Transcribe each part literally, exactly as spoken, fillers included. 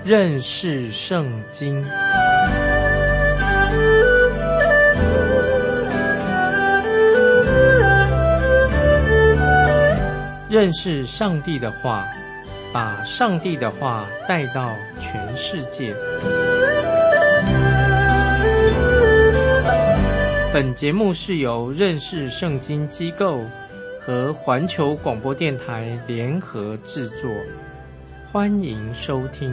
认识圣经。认识上帝的话，把上帝的话带到全世界。本节目是由认识圣经机构和环球广播电台联合制作，欢迎收听。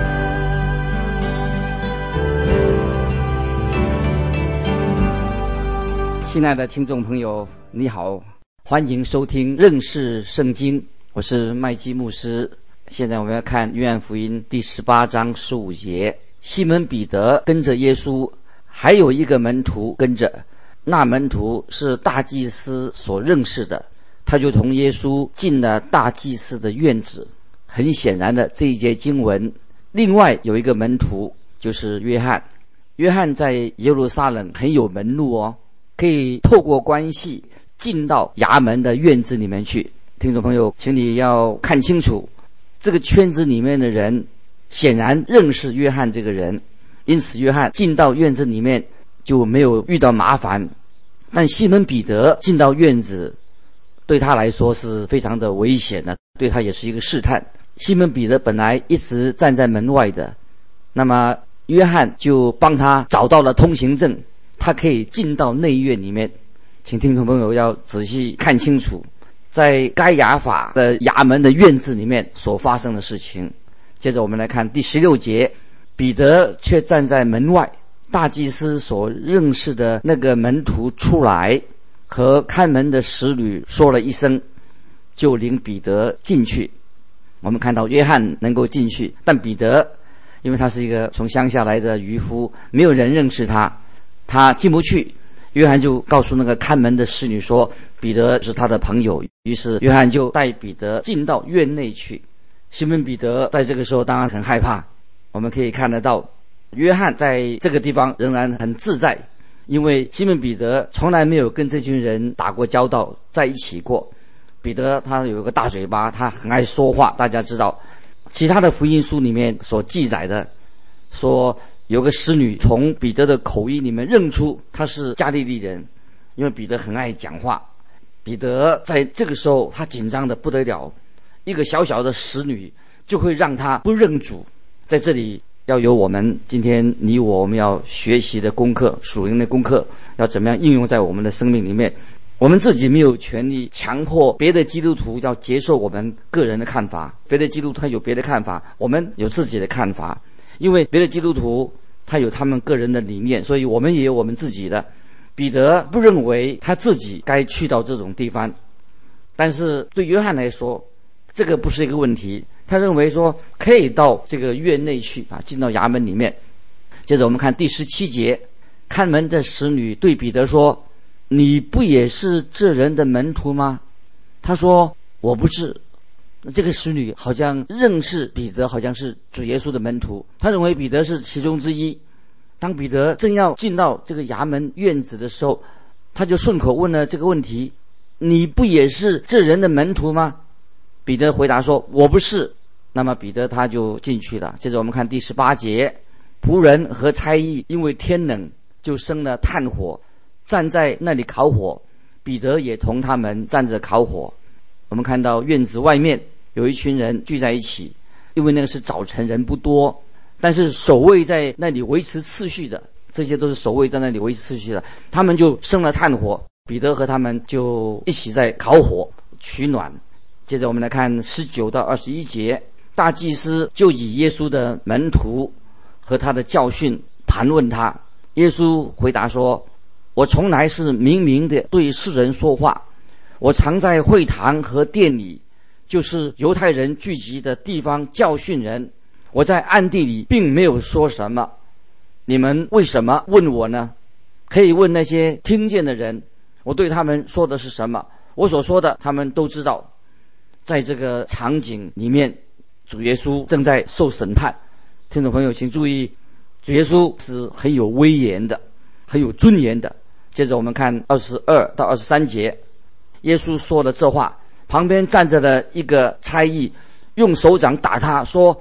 亲爱的听众朋友，你好，欢迎收听认识圣经，我是麦基牧师。现在我们要看约翰福音第十八章十五节，西门彼得跟着耶稣，还有一个门徒跟着，那门徒是大祭司所认识的，他就同耶稣进了大祭司的院子。很显然的，这一节经文另外有一个门徒，就是约翰。约翰在耶路撒冷很有门路哦，可以透过关系进到衙门的院子里面去。听众朋友，请你要看清楚，这个圈子里面的人显然认识约翰这个人，因此约翰进到院子里面就没有遇到麻烦。但西门彼得进到院子，对他来说是非常的危险的，对他也是一个试探。西门彼得本来一直站在门外的，那么约翰就帮他找到了通行证，他可以进到内院里面。请听众朋友要仔细看清楚，在该亚法的衙门的院子里面所发生的事情。接着我们来看第十六节，彼得却站在门外，大祭司所认识的那个门徒出来，和看门的使女说了一声，就领彼得进去。我们看到约翰能够进去，但彼得因为他是一个从乡下来的渔夫，没有人认识他，他进不去。约翰就告诉那个看门的使女说，彼得是他的朋友。于是约翰就带彼得进到院内去。西门彼得在这个时候当然很害怕。我们可以看得到约翰在这个地方仍然很自在，因为西门彼得从来没有跟这群人打过交道，在一起过。彼得他有一个大嘴巴，他很爱说话，大家知道其他的福音书里面所记载的，说有个使女从彼得的口音里面认出他是加利利人，因为彼得很爱讲话。彼得在这个时候他紧张的不得了，一个小小的使女就会让他不认主。在这里要有我们今天你我我们要学习的功课，属灵的功课，要怎么样应用在我们的生命里面。我们自己没有权利强迫别的基督徒要接受我们个人的看法，别的基督徒他有别的看法，我们有自己的看法。因为别的基督徒他有他们个人的理念，所以我们也有我们自己的。彼得不认为他自己该去到这种地方，但是对约翰来说这个不是一个问题，他认为说可以到这个院内去啊，进到衙门里面。接着我们看第十七节，看门的使女对彼得说，你不也是这人的门徒吗？他说我不是。这个使女好像认识彼得，好像是主耶稣的门徒，他认为彼得是其中之一。当彼得正要进到这个衙门院子的时候，他就顺口问了这个问题，你不也是这人的门徒吗？彼得回答说我不是。那么彼得他就进去了。接着我们看第十八节，仆人和差役因为天冷就生了炭火，站在那里烤火，彼得也同他们站着烤火。我们看到院子外面有一群人聚在一起，因为那个是早晨，人不多，但是守卫在那里维持秩序的，这些都是守卫在那里维持秩序的，他们就生了炭火，彼得和他们就一起在烤火取暖。接着我们来看十九到二十一节，大祭司就以耶稣的门徒和他的教训盘问他。耶稣回答说，我从来是明明的对世人说话，我常在会堂和殿里，就是犹太人聚集的地方教训人，我在暗地里并没有说什么。你们为什么问我呢？可以问那些听见的人，我对他们说的是什么，我所说的他们都知道。在这个场景里面，主耶稣正在受审判。听众朋友请注意，主耶稣是很有威严的，很有尊严的。接着我们看二十二到二十三节，耶稣说了这话，旁边站着的一个差役用手掌打他，说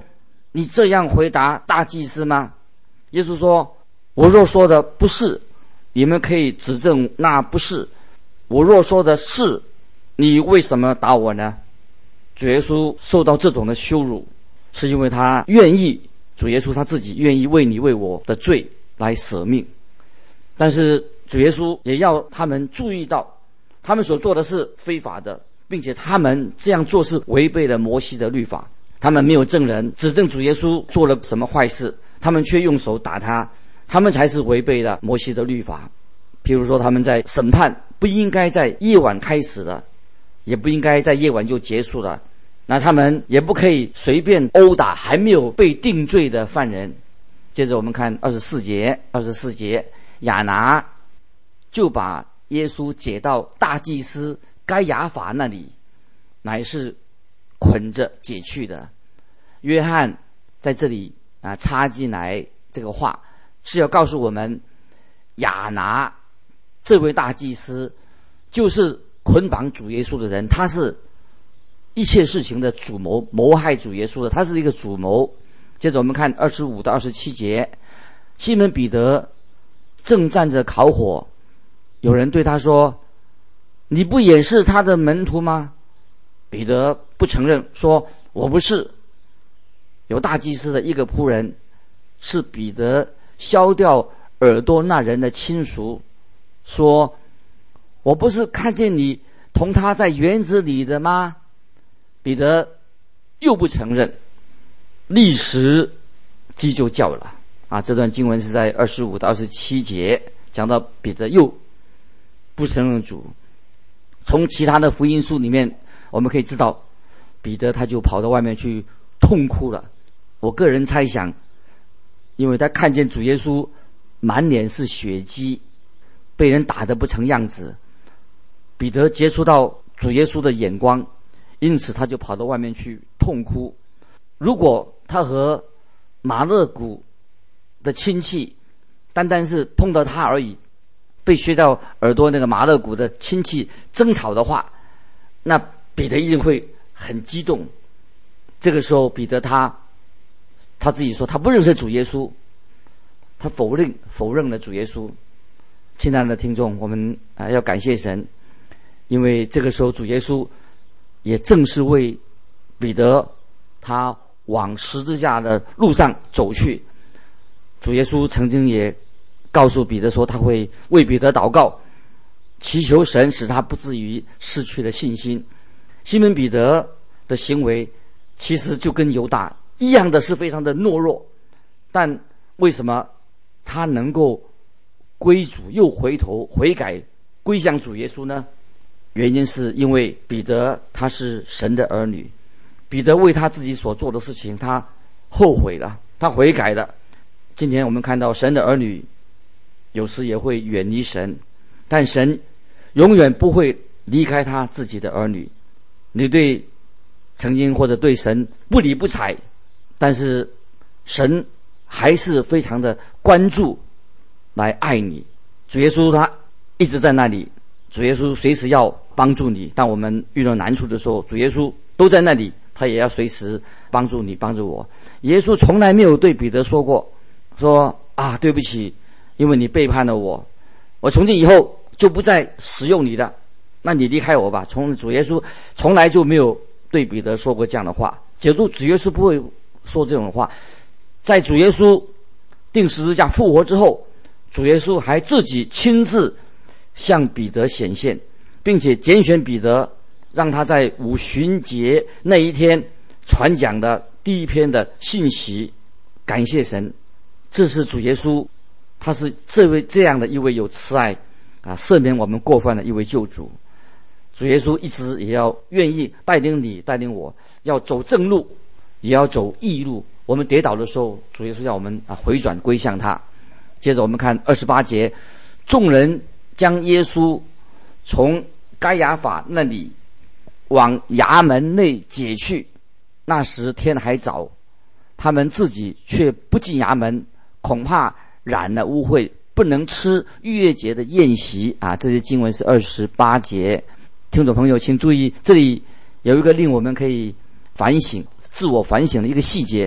你这样回答大祭司吗？耶稣说，我若说的不是，你们可以指证那不是；我若说的是，你为什么打我呢？主耶稣受到这种的羞辱，是因为他愿意，主耶稣他自己愿意为你为我的罪来舍命。但是主耶稣也要他们注意到，他们所做的是非法的，并且他们这样做是违背了摩西的律法。他们没有证人指证主耶稣做了什么坏事，他们却用手打他，他们才是违背了摩西的律法。譬如说，他们在审判不应该在夜晚开始的，也不应该在夜晚就结束了，那他们也不可以随便殴打还没有被定罪的犯人。接着我们看二十四节，二十四节，亚拿就把耶稣解到大祭司该亚法那里，乃是捆着解去的。约翰在这里啊插进来这个话，是要告诉我们，亚拿这位大祭司就是捆绑主耶稣的人，他是一切事情的主谋，谋害主耶稣的，他是一个主谋。接着我们看二十五到二十七节，西门彼得正站着烤火，有人对他说，你不也是他的门徒吗？彼得不承认，说我不是。有大祭司的一个仆人是彼得削掉耳朵那人的亲属，说，我不是看见你同他在园子里的吗？彼得又不承认，立时鸡就叫了啊！这段经文是在二十五到二十七节讲到彼得又不承认主。从其他的福音书里面我们可以知道，彼得他就跑到外面去痛哭了。我个人猜想，因为他看见主耶稣满脸是血迹，被人打得不成样子，彼得接触到主耶稣的眼光，因此他就跑到外面去痛哭。如果他和马勒古的亲戚单单是碰到他而已，被削掉耳朵那个马勒古的亲戚争吵的话，那彼得一定会很激动。这个时候彼得他他自己说他不认识主耶稣，他否认否认了主耶稣。亲爱的听众，我们啊要感谢神，因为这个时候主耶稣也正是为彼得他往十字架的路上走去。主耶稣曾经也告诉彼得说，他会为彼得祷告，祈求神使他不至于失去了信心。西门彼得的行为其实就跟犹大一样的是非常的懦弱，但为什么他能够归主，又回头悔改归向主耶稣呢？原因是因为彼得他是神的儿女，彼得为他自己所做的事情他后悔了，他悔改了。今天我们看到神的儿女有时也会远离神，但神永远不会离开他自己的儿女。你对曾经或者对神不理不睬，但是神还是非常的关注来爱你。主耶稣他一直在那里，主耶稣随时要帮助你。当我们遇到难处的时候，主耶稣都在那里，他也要随时帮助你，帮助我。耶稣从来没有对彼得说过说啊，对不起，因为你背叛了我，我从今以后就不再使用你的，那你离开我吧。从主耶稣从来就没有对彼得说过这样的话。假如主耶稣不会说这种话，在主耶稣钉十字架复活之后，主耶稣还自己亲自向彼得显现，并且拣选彼得，让他在五旬节那一天传讲的第一篇的信息。感谢神，这是主耶稣，他是这位这样的一位有慈爱啊，赦免我们过犯的一位救主。主耶稣一直也要愿意带领你带领我，要走正路也要走义路。我们跌倒的时候，主耶稣要我们啊回转归向他。接着我们看二十八节，众人将耶稣从该亚法那里往衙门内解去，那时天还早，他们自己却不进衙门，恐怕染了污秽，不能吃逾越节的宴席啊。这些经文是二十八节。听众朋友请注意，这里有一个令我们可以反省自我反省的一个细节。我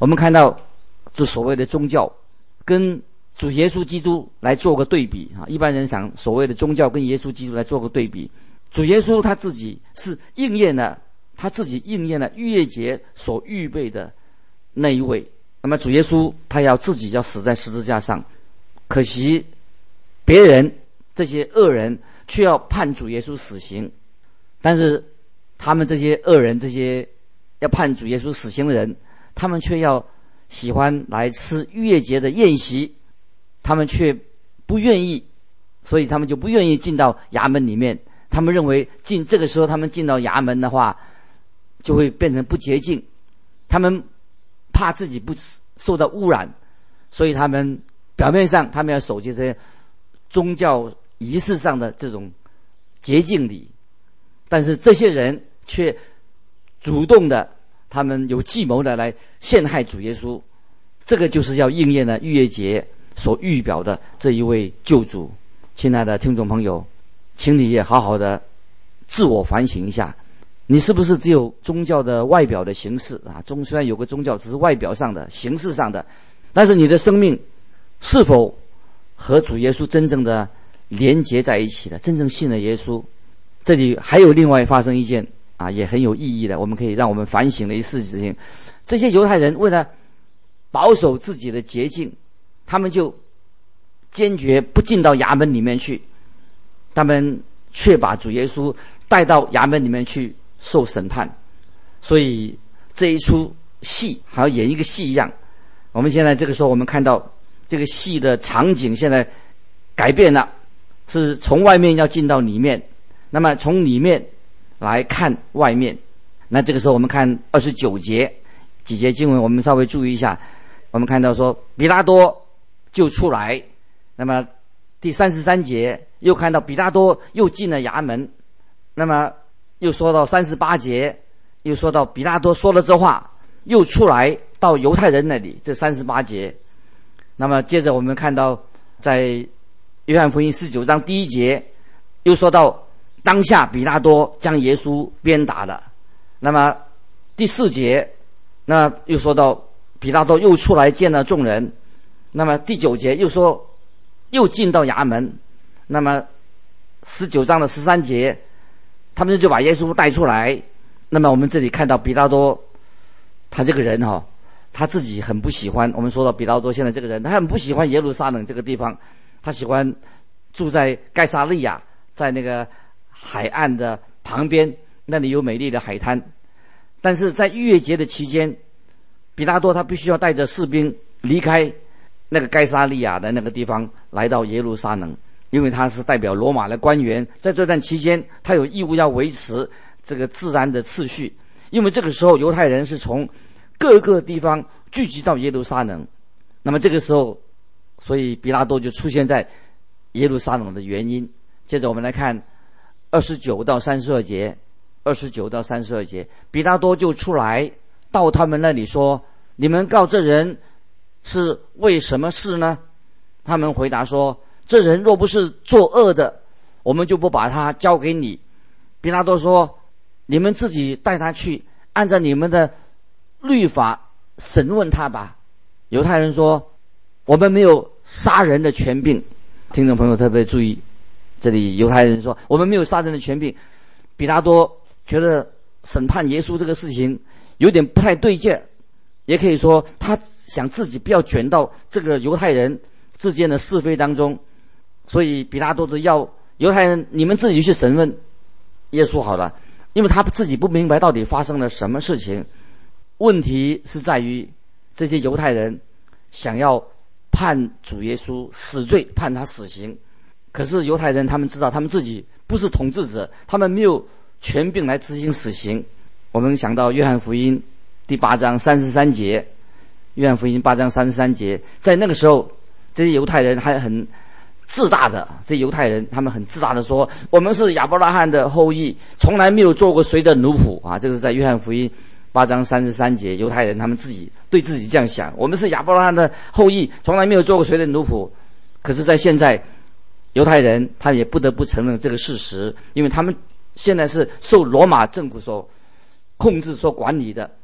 我们看到这所谓的宗教跟主耶稣基督来做个对比啊，一般人想所谓的宗教跟耶稣基督来做个对比。主耶稣他自己是应验了，他自己应验了逾越节所预备的那一位。那么主耶稣他要自己要死在十字架上，可惜别人这些恶人却要判主耶稣死刑，但是他们这些恶人，这些要判主耶稣死刑的人，他们却要喜欢来吃逾越节的宴席，他们却不愿意，所以他们就不愿意进到衙门里面。他们认为进这个时候他们进到衙门的话就会变成不洁净，他们怕自己不受到污染，所以他们表面上他们要守这些宗教仪式上的这种洁净礼，但是这些人却主动的，他们有计谋的来陷害主耶稣。这个就是要应验了逾越节所预表的这一位救主。亲爱的听众朋友，请你也好好的自我反省一下，你是不是只有宗教的外表的形式啊？宗虽然有个宗教，只是外表上的、形式上的，但是你的生命是否和主耶稣真正的连结在一起的，真正信了耶稣？这里还有另外发生一件啊，也很有意义的，我们可以让我们反省的一事情。这些犹太人为了保守自己的洁净，他们就坚决不进到衙门里面去，他们却把主耶稣带到衙门里面去受审判。所以这一出戏还要演一个戏一样。我们现在这个时候，我们看到这个戏的场景现在改变了，是从外面要进到里面，那么从里面来看外面。那这个时候我们看二十九节几节经文，我们稍微注意一下。我们看到说比拉多就出来，那么第三十三节又看到比拉多又进了衙门，那么又说到三十八节，又说到比拉多说了这话，又出来到犹太人那里，这三十八节。那么接着我们看到在约翰福音十九章第一节又说到当下比拉多将耶稣鞭打了。那么第四节那又说到比拉多又出来见了众人。那么第九节又说又进到衙门。那么十九章的十三节他们就把耶稣带出来。那么我们这里看到比拉多他这个人哈、哦，他自己很不喜欢，我们说到比拉多现在这个人，他很不喜欢耶路撒冷这个地方，他喜欢住在该撒利亚，在那个海岸的旁边，那里有美丽的海滩。但是在逾越节的期间，比拉多他必须要带着士兵离开那个该撒利亚的那个地方，来到耶路撒冷，因为他是代表罗马的官员，在这段期间他有义务要维持这个自然的秩序。因为这个时候犹太人是从各个地方聚集到耶路撒冷，那么这个时候所以比拉多就出现在耶路撒冷的原因。接着我们来看二十九到三十二节，二十九到三十二节，比拉多就出来到他们那里说，你们告这人是为什么事呢？他们回答说，这人若不是作恶的，我们就不把他交给你。比拉多说，你们自己带他去，按照你们的律法审问他吧。犹太人说，我们没有杀人的权柄。听众朋友特别注意，这里犹太人说我们没有杀人的权柄。比拉多觉得审判耶稣这个事情有点不太对劲儿，也可以说他想自己不要卷到这个犹太人之间的是非当中，所以比拉多就要犹太人你们自己去审问耶稣好了，因为他自己不明白到底发生了什么事情。问题是在于这些犹太人想要判主耶稣死罪，判他死刑，可是犹太人他们知道他们自己不是统治者，他们没有权柄来执行死刑。我们想到约翰福音第八章三十三节，约翰福音八章三十三节，在那个时候这些犹太人还很自大的，这些犹太人他们很自大的说，我们是亚伯拉罕的后裔，从来没有做过谁的奴仆啊！这个是在约翰福音八章三十三节，犹太人他们自己对自己这样想，我们是亚伯拉罕的后裔，从来没有做过谁的奴仆。可是在现在犹太人他也不得不承认这个事实，因为他们现在是受罗马政府所控制所管理的。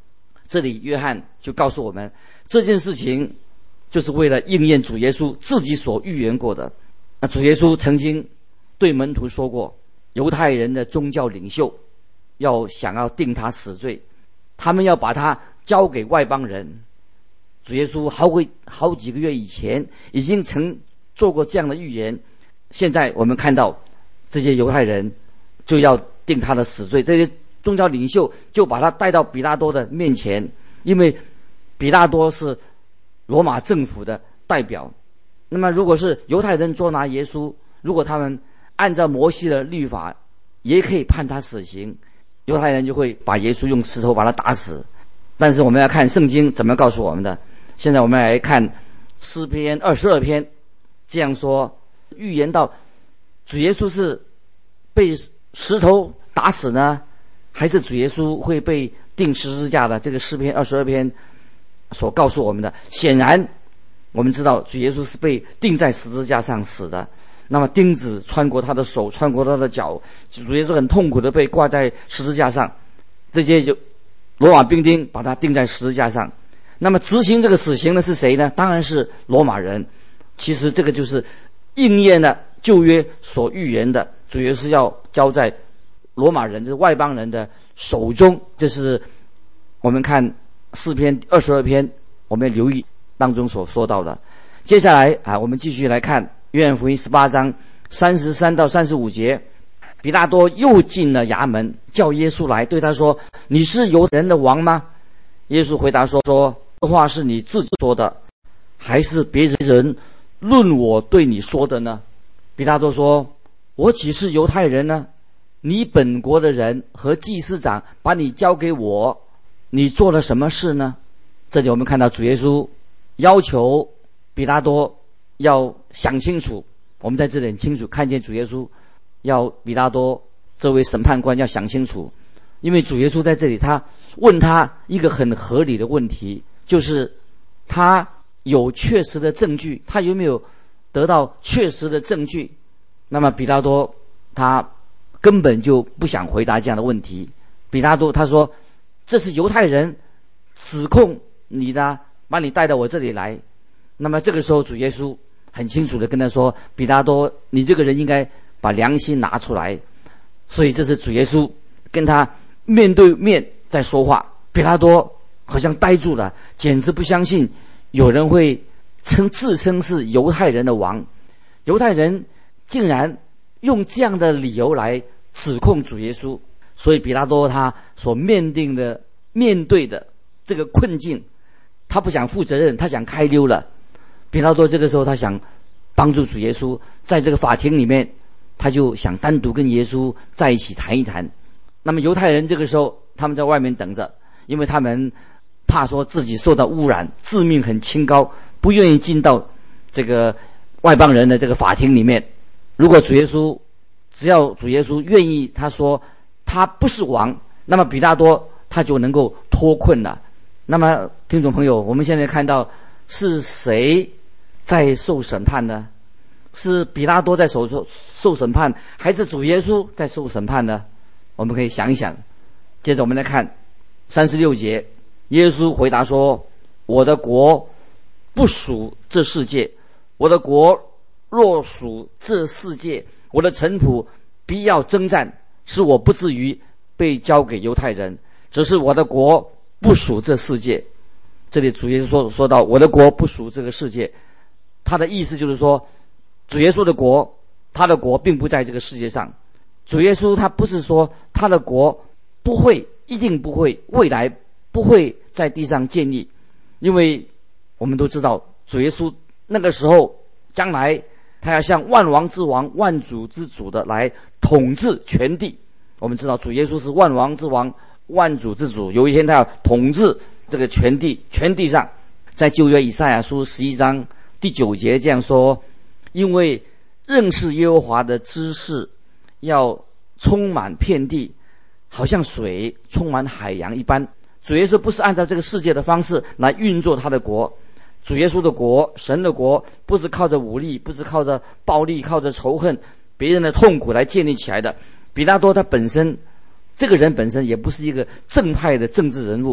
这里约翰就告诉我们，这件事情就是为了应验主耶稣自己所预言过的。那主耶稣曾经对门徒说过，犹太人的宗教领袖要想要定他死罪，他们要把他交给外邦人。主耶稣好几好几个月以前已经曾做过这样的预言，现在我们看到这些犹太人就要定他的死罪，这些宗教领袖就把他带到比拉多的面前，因为比拉多是罗马政府的代表。那么如果是犹太人捉拿耶稣，如果他们按照摩西的律法也可以判他死刑，犹太人就会把耶稣用石头把他打死。但是我们要看圣经怎么告诉我们的。现在我们来看诗篇二十二篇，这样说，预言到主耶稣是被石头打死呢，还是主耶稣会被钉十字架的？这个诗篇二十二篇所告诉我们的，显然我们知道主耶稣是被钉在十字架上死的。那么钉子穿过他的手，穿过他的脚，主耶稣很痛苦的被挂在十字架上，这些就罗马兵丁把他钉在十字架上。那么执行这个死刑的是谁呢？当然是罗马人。其实这个就是应验了旧约所预言的，主耶稣要交在罗马人，就是外邦人的手中。这是我们看诗篇二十二篇我们留意当中所说到的。接下来啊，我们继续来看约翰福音十八章三十三到三十五节。比拉多又进了衙门，叫耶稣来，对他说，你是犹太人的王吗？耶稣回答说，说这话是你自己说的，还是别人论我对你说的呢？比拉多说，我岂是犹太人呢？你本国的人和祭司长把你交给我，你做了什么事呢？这里我们看到主耶稣要求比拉多要想清楚。我们在这里很清楚看见主耶稣要比拉多这位审判官要想清楚，因为主耶稣在这里他问他一个很合理的问题，就是他有确实的证据，他有没有得到确实的证据？那么比拉多他根本就不想回答这样的问题。比拉多他说，这是犹太人指控你的，把你带到我这里来。那么这个时候主耶稣很清楚的跟他说，比拉多，你这个人应该把良心拿出来。所以这是主耶稣跟他面对面在说话。比拉多好像呆住了，简直不相信有人会称自称是犹太人的王，犹太人竟然用这样的理由来指控主耶稣。所以比拉多他所面定的面对的这个困境，他不想负责任，他想开溜了。比拉多这个时候他想帮助主耶稣，在这个法庭里面他就想单独跟耶稣在一起谈一谈。那么犹太人这个时候他们在外面等着，因为他们怕说自己受到污染，自命很清高，不愿意进到这个外邦人的这个法庭里面。如果主耶稣只要主耶稣愿意他说他不是王，那么比拉多他就能够脱困了。那么听众朋友，我们现在看到是谁在受审判呢？是比拉多在受受审判，还是主耶稣在受审判呢？我们可以想一想。接着我们来看三十六节，耶稣回答说，我的国不属这世界，我的国若属这世界，我的臣仆必要征战，使我不至于被交给犹太人。只是我的国不属这世界。这里主耶稣说说到我的国不属这个世界，他的意思就是说，主耶稣的国，他的国并不在这个世界上。主耶稣他不是说他的国不会，一定不会，未来不会在地上建立，因为我们都知道主耶稣那个时候将来他要像万王之王、万主之主的来统治全地。我们知道主耶稣是万王之王、万主之主，有一天他要统治这个全地，全地上。在旧约以赛亚书十一章第九节这样说，因为认识耶和华的知识要充满遍地，好像水充满海洋一般。主耶稣不是按照这个世界的方式来运作他的国，主耶稣的国，神的国，不是靠着武力，不是靠着暴力，靠着仇恨别人的痛苦来建立起来的。比拉多他本身这个人本身也不是一个正派的政治人物，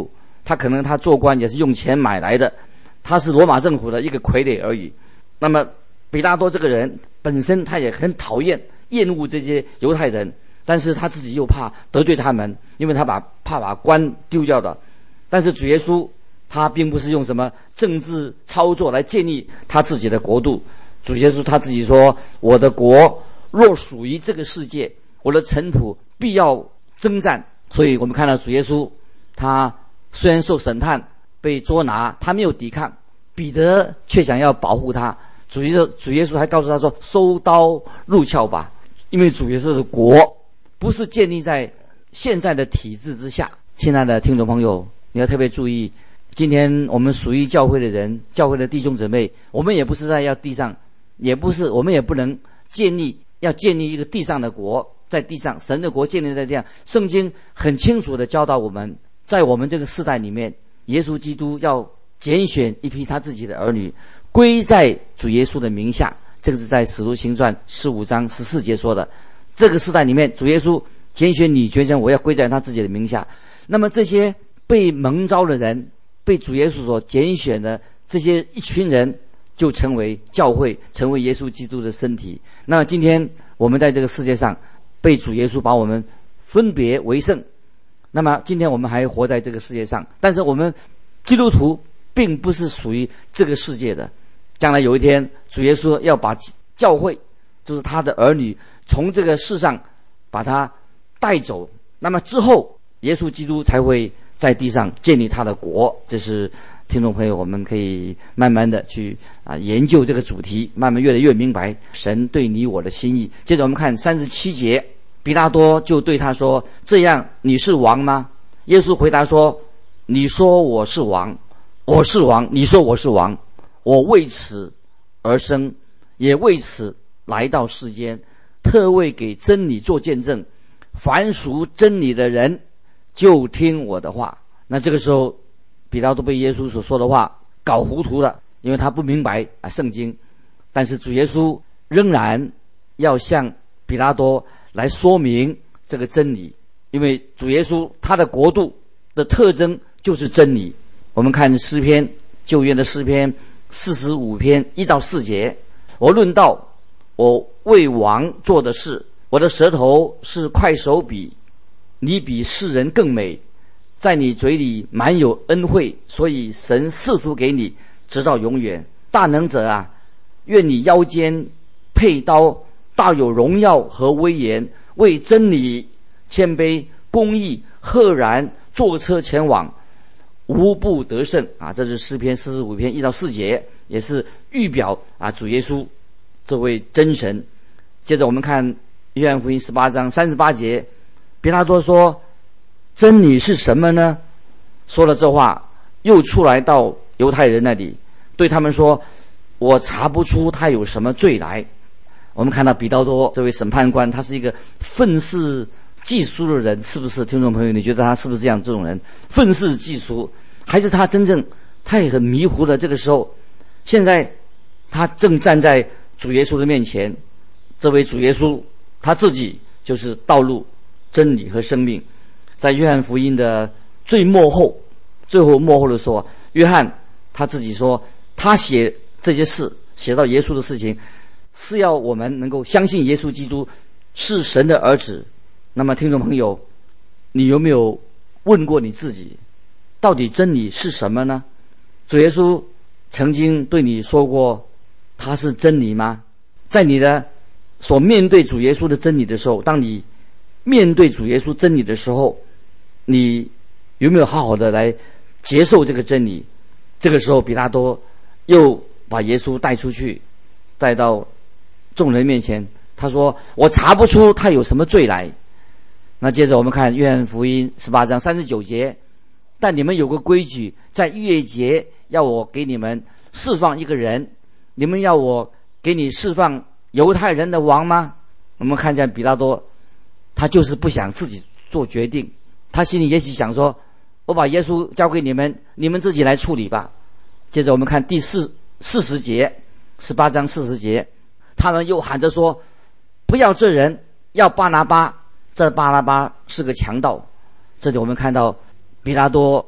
他可能他做官也是用钱买来的，他是罗马政府的一个傀儡而已。那么比拉多这个人本身他也很讨厌厌恶这些犹太人，但是他自己又怕得罪他们，因为他把怕把官丢掉的。但是主耶稣他并不是用什么政治操作来建立他自己的国度。主耶稣他自己说，我的国若属于这个世界，我的臣仆必要征战。所以我们看到主耶稣他虽然受审判被捉拿，他没有抵抗，彼得却想要保护他。主耶稣主耶稣还告诉他说，收刀入鞘吧，因为主耶稣的国不是建立在现在的体制之下。亲爱的听众朋友，你要特别注意，今天我们属于教会的人，教会的弟兄姊妹，我们也不是在要地上，也不是我们也不能建立要建立一个地上的国，在地上神的国建立在这样。圣经很清楚的教导我们，在我们这个世代里面，耶稣基督要拣选一批他自己的儿女归在主耶稣的名下，这个是在使徒行传十五章十四节说的。这个世代里面，主耶稣拣选你拣选我，要归在他自己的名下。那么这些被蒙召的人，被主耶稣所拣选的这些一群人，就成为教会，成为耶稣基督的身体。那今天我们在这个世界上被主耶稣把我们分别为圣，那么今天我们还活在这个世界上，但是我们基督徒并不是属于这个世界的。将来有一天主耶稣要把教会，就是他的儿女，从这个世上把他带走，那么之后耶稣基督才会在地上建立他的国。这是听众朋友我们可以慢慢的去啊研究这个主题，慢慢越来越明白神对你我的心意。接着我们看三十七节，比拉多就对他说，这样你是王吗？耶稣回答说，你说我是王，我是王，你说我是王，我为此而生，也为此来到世间，特为给真理做见证。凡属真理的人就听我的话。那这个时候比拉多被耶稣所说的话搞糊涂了，因为他不明白啊圣经。但是主耶稣仍然要向比拉多来说明这个真理，因为主耶稣他的国度的特征就是真理。我们看诗篇，旧约的诗篇四十五篇一到四节，我论道，我为王做的事，我的舌头是快手笔，你比世人更美，在你嘴里满有恩惠，所以神赐福给你，直到永远。大能者啊，愿你腰间佩刀，大有荣耀和威严，为真理谦卑公义赫然坐车前往，无不得胜啊！这是诗篇四十五篇一到四节，也是预表啊主耶稣这位真神。接着我们看约翰福音十八章三十八节，比拉多说，真理是什么呢？说了这话，又出来到犹太人那里，对他们说，我查不出他有什么罪来。我们看到比拉多这位审判官，他是一个愤世嫉俗的人，是不是？听众朋友，你觉得他是不是这样？这种人愤世嫉俗，还是他真正他也很迷糊的？这个时候，现在他正站在主耶稣的面前，这位主耶稣他自己就是道路、真理和生命。在约翰福音的最末后，最后末后的时候，约翰他自己说，他写这些事，写到耶稣的事情，是要我们能够相信耶稣基督是神的儿子。那么听众朋友，你有没有问过你自己，到底真理是什么呢？主耶稣曾经对你说过他是真理吗？在你的所面对主耶稣的真理的时候，当你面对主耶稣真理的时候，你有没有好好的来接受这个真理？这个时候比拉多又把耶稣带出去，带到众人面前，他说，我查不出他有什么罪来。那接着我们看约翰福音十八章三十九节，但你们有个规矩，在逾越节要我给你们释放一个人，你们要我给你释放犹太人的王吗？我们看见比拉多他就是不想自己做决定，他心里也许想说，我把耶稣交给你们，你们自己来处理吧。接着我们看第四四十节，十八章四十节，他们又喊着说，不要这人，要巴拿巴。这巴拿巴是个强盗。这里我们看到比拉多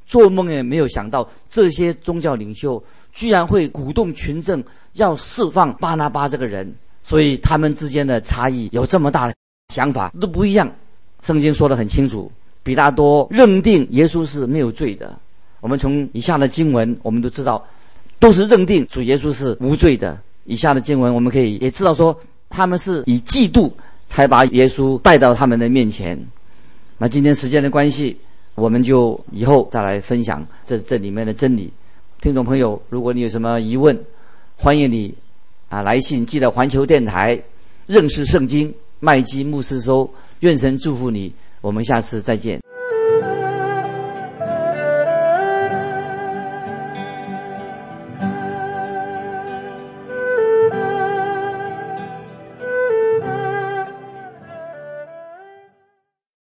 做梦也没有想到，这些宗教领袖居然会鼓动群众要释放巴拿巴这个人，所以他们之间的差异有这么大的想法都不一样。圣经说得很清楚，比拉多认定耶稣是没有罪的。我们从以下的经文我们都知道，都是认定主耶稣是无罪的。以下的经文我们可以也知道说，他们是以嫉妒才把耶稣带到他们的面前。那今天时间的关系，我们就以后再来分享这这里面的真理。听众朋友，如果你有什么疑问，欢迎你啊来信寄到环球电台认识圣经麦基牧师收。愿神祝福你，我们下次再见。